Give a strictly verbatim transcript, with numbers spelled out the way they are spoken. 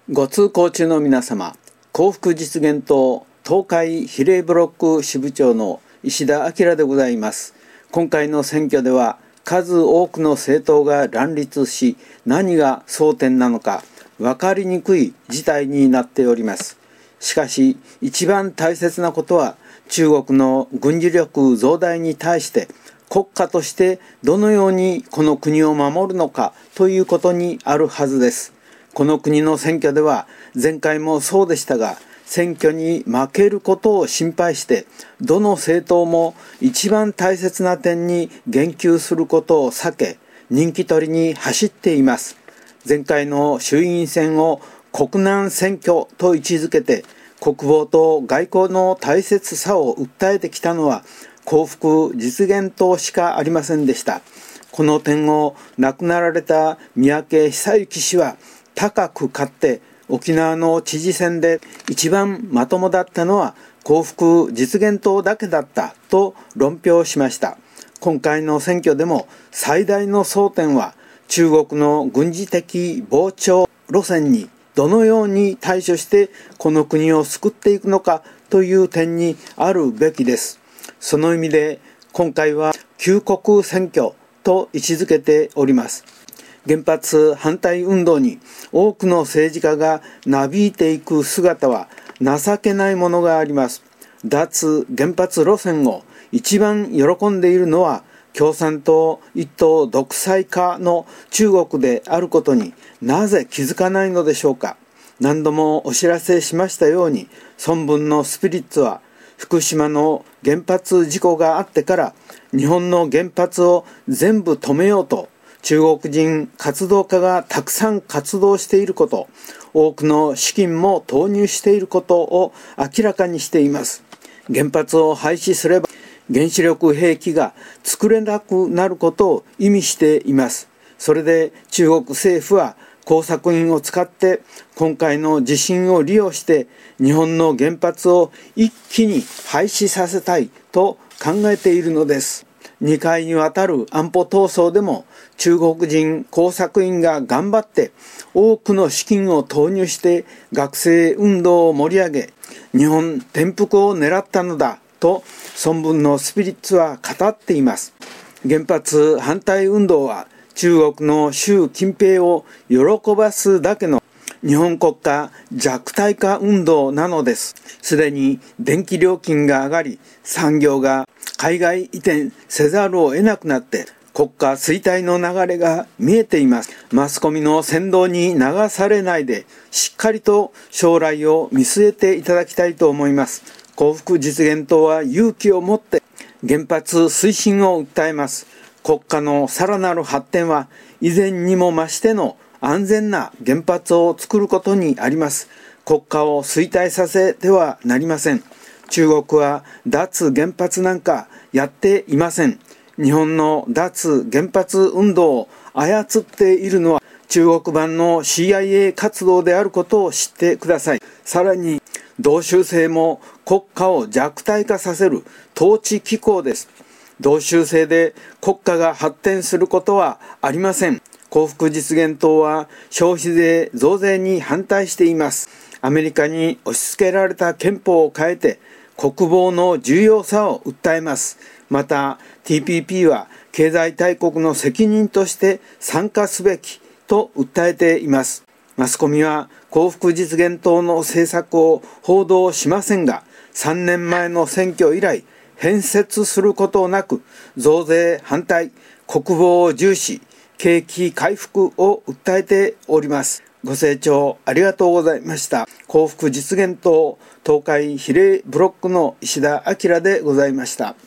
ご通行中の皆様、幸福実現党東海比例ブロック支部長の石田明でございます。今回の選挙では数多くの政党が乱立し、何が争点なのか分かりにくい事態になっております。しかし一番大切なことは、中国の軍事力増大に対して国家としてどのようにこの国を守るのかということにあるはずです。この国の選挙では前回もそうでしたが、選挙に負けることを心配してどの政党も一番大切な点に言及することを避け、人気取りに走っています。前回の衆院選を国難選挙と位置づけて、国防と外交の大切さを訴えてきたのは幸福実現党しかありませんでした。この点を亡くなられた三宅久之氏は高く買って沖縄の知事選で一番まともだったのは幸福実現党だけだったと論評しました。今回の選挙でも最大の争点は中国の軍事的膨張路線にどのように対処してこの国を救っていくのかという点にあるべきです。その意味で今回は救国選挙と位置づけております。原発反対運動に多くの政治家がなびいていく姿は情けないものがあります。脱原発路線を一番喜んでいるのは共産党一党独裁化の中国であることになぜ気づかないのでしょうか。何度もお知らせしましたように、孫文のスピリッツは福島の原発事故があってから日本の原発を全部止めようと中国人活動家がたくさん活動していること、多くの資金も投入していることを明らかにしています。原発を廃止すれば原子力兵器が作れなくなることを意味しています。それで中国政府は工作員を使って今回の地震を利用して日本の原発を一気に廃止させたいと考えているのです。にかいにわたる安保闘争でも中国人工作員が頑張って多くの資金を投入して学生運動を盛り上げ、日本転覆を狙ったのだと孫文のスピリッツは語っています。原発反対運動は中国の習近平を喜ばすだけの日本国家弱体化運動なのです。すでに電気料金が上がり、産業が海外移転せざるを得なくなって国家衰退の流れが見えています。マスコミの扇動に流されないで、しっかりと将来を見据えていただきたいと思います。幸福実現党は勇気を持って原発推進を訴えます。国家のさらなる発展は以前にも増しての安全な原発を作ることにあります。国家を衰退させてはなりません。中国は脱原発なんかやっていません。日本の脱原発運動を操っているのは中国版の シーアイエー 活動であることを知ってください。さらに同州制も国家を弱体化させる統治機構です。同州制で国家が発展することはありません。幸福実現党は消費税増税に反対しています。アメリカに押し付けられた憲法を変えて国防の重要さを訴えます。また ティーピーピー は経済大国の責任として参加すべきと訴えています。マスコミは幸福実現党の政策を報道しませんが、さんねんまえの選挙以来変節することなく増税反対、国防を重視、景気回復を訴えております。ご清聴ありがとうございました。幸福実現党東海比例ブロックの石田明でございました。